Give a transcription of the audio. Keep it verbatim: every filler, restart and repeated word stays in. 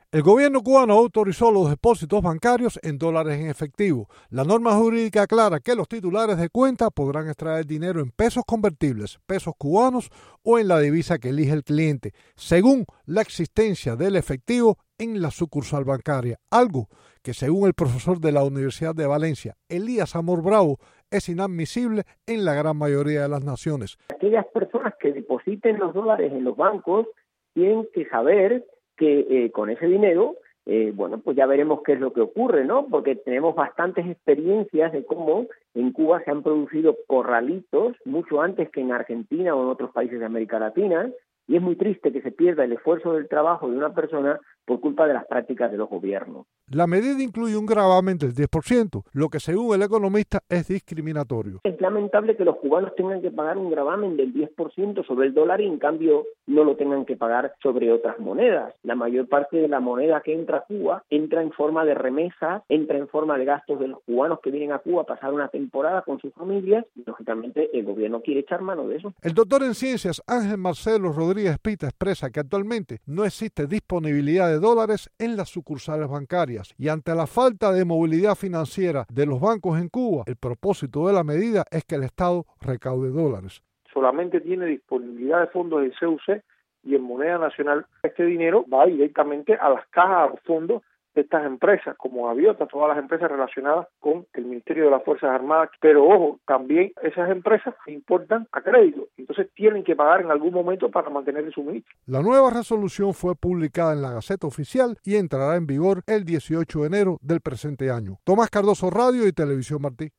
El gobierno cubano autorizó los depósitos bancarios en dólares en efectivo. La norma jurídica aclara que los titulares de cuenta podrán extraer dinero en pesos convertibles, pesos cubanos o en la divisa que elige el cliente, según la existencia del efectivo en la sucursal bancaria, algo que según el profesor de la Universidad de Valencia, Elías Amor Bravo, es inadmisible en la gran mayoría de las naciones. Aquellas personas que depositen los dólares en los bancos tienen que saber que eh, con ese dinero, eh, bueno, pues ya veremos qué es lo que ocurre, ¿no? Porque tenemos bastantes experiencias de cómo en Cuba se han producido corralitos mucho antes que en Argentina o en otros países de América Latina, y es muy triste que se pierda el esfuerzo del trabajo de una persona por culpa de las prácticas de los gobiernos. La medida incluye un gravamen del diez por ciento, lo que según el economista es discriminatorio. Es lamentable que los cubanos tengan que pagar un gravamen del diez por ciento sobre el dólar y en cambio no lo tengan que pagar sobre otras monedas. La mayor parte de la moneda que entra a Cuba entra en forma de remesas, entra en forma de gastos de los cubanos que vienen a Cuba a pasar una temporada con sus familias y lógicamente el gobierno quiere echar mano de eso. El doctor en ciencias Ángel Marcelo Rodríguez Pita expresa que actualmente no existe disponibilidad de dólares en las sucursales bancarias y ante la falta de movilidad financiera de los bancos en Cuba, el propósito de la medida es que el Estado recaude dólares. Solamente tiene disponibilidad de fondos en C U C y en moneda nacional. Este dinero va directamente a las cajas, a los fondos de estas empresas, como Gaviota, todas las empresas relacionadas con el Ministerio de las Fuerzas Armadas. Pero ojo, también esas empresas importan a crédito, entonces tienen que pagar en algún momento para mantener el suministro. La nueva resolución fue publicada en la Gaceta Oficial y entrará en vigor el dieciocho de enero del presente año. Tomás Cardoso, Radio y Televisión Martí.